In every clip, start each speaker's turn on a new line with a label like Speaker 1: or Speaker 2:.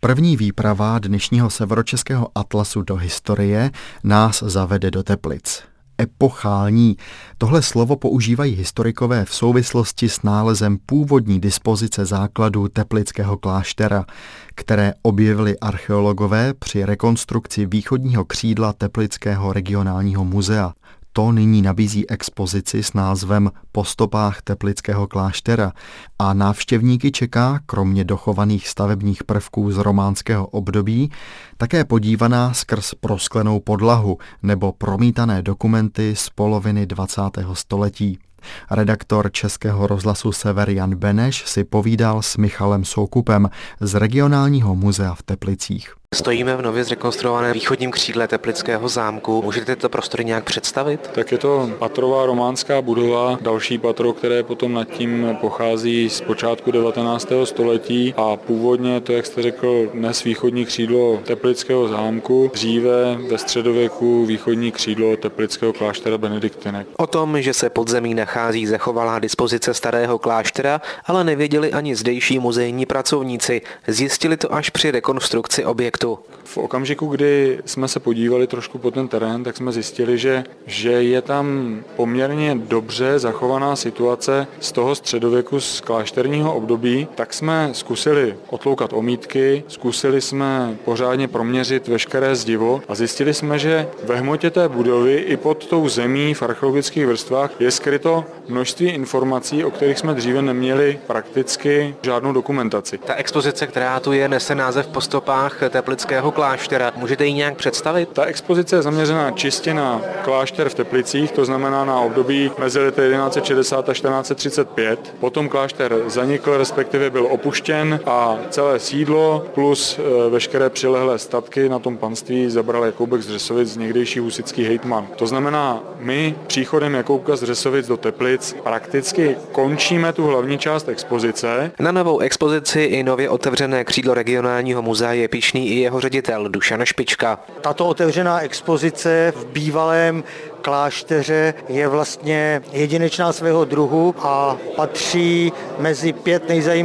Speaker 1: První výprava dnešního severočeského atlasu do historie nás zavede do Teplic. Epochální. Tohle slovo používají historikové v souvislosti s nálezem původní dispozice základů teplického kláštera, které objevili archeologové při rekonstrukci východního křídla Teplického regionálního muzea. To nyní nabízí expozici s názvem Po stopách Teplického kláštera a návštěvníky čeká, kromě dochovaných stavebních prvků z románského období, také podívaná skrz prosklenou podlahu nebo promítané dokumenty z poloviny 20. století. Redaktor Českého rozhlasu Sever Jan Beneš si povídal s Michalem Soukupem z regionálního muzea v Teplicích.
Speaker 2: Stojíme v nově zrekonstruovaném východním křídle Teplického zámku. Můžete tyto prostory nějak představit?
Speaker 3: Tak je to patrová románská budova, další patro, které potom nad tím pochází z počátku 19. století a původně to, jak jste řekl, dnes východní křídlo Teplického zámku, dříve ve středověku východní křídlo Teplického kláštera Benediktinek.
Speaker 2: O tom, že se pod zemí nachází zachovalá dispozice starého kláštera, ale nevěděli ani zdejší muzejní pracovníci. Zjistili to až při rekonstrukci objektu.
Speaker 3: V okamžiku, kdy jsme se podívali trošku po ten terén, tak jsme zjistili, že je tam poměrně dobře zachovaná situace z toho středověku, z klášterního období, tak jsme zkusili otloukat omítky, zkusili jsme pořádně proměřit veškeré zdivo a zjistili jsme, že ve hmotě té budovy i pod tou zemí v archeologických vrstvách je skryto množství informací, o kterých jsme dříve neměli prakticky žádnou dokumentaci.
Speaker 2: Ta expozice, která tu je, nese název Po stopách Teplického kláštera. Můžete ji nějak představit?
Speaker 3: Ta expozice je zaměřená čistě na klášter v Teplicích, to znamená na období mezi lety 1160 a 1435. Potom klášter zanikl, respektive byl opuštěn a celé sídlo plus veškeré přilehlé statky na tom panství zabral Jakoubek z Řesovic, někdejší husitský hejtman. To znamená, my příchodem Jakoubka z Řesovic do Teplic prakticky končíme tu hlavní část expozice.
Speaker 2: Na novou expozici i nově otevřené křídlo regionálního muzea je pyšný i jeho ředitel Dušan Špička.
Speaker 4: Tato otevřená expozice v bývalém klášteře je vlastně jedinečná svého druhu a patří mezi 5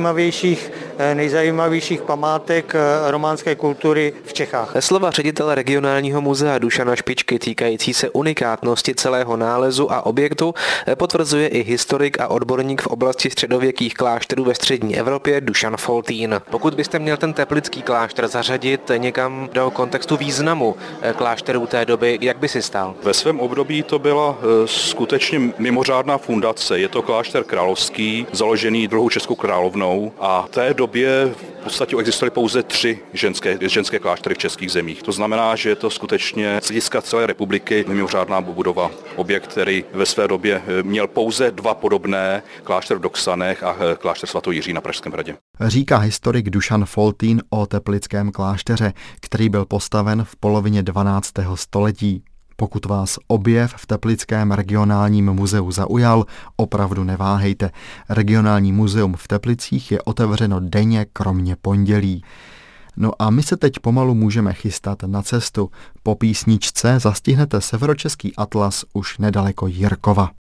Speaker 4: nejzajímavějších památek románské kultury v Čechách.
Speaker 2: Slova ředitele regionálního muzea Dušana Špičky týkající se unikátnosti celého nálezu a objektu potvrzuje i historik a odborník v oblasti středověkých klášterů ve střední Evropě Dušan Foltín. Pokud byste měl ten teplický klášter zařadit někam do kontextu významu klášterů té doby, jak by si stál?
Speaker 5: Ve svém období to byla skutečně mimořádná fundace. Je to klášter královský, založený druhou českou královnou a v té době v podstatě existovaly pouze 3 ženské kláštery v českých zemích. To znamená, že je to skutečně z hlediska celé republiky mimořádná budova. Objekt, který ve své době měl pouze 2 podobné, klášter v Doksanech a klášter sv. Jiří na Pražském hradě.
Speaker 1: Říká historik Dušan Foltín o teplickém klášteře, který byl postaven v polovině 12. století. Pokud vás objev v Teplickém regionálním muzeu zaujal, opravdu neváhejte. Regionální muzeum v Teplicích je otevřeno denně kromě pondělí. No a my se teď pomalu můžeme chystat na cestu. Po písničce zastihnete severočeský atlas už nedaleko Jirkova.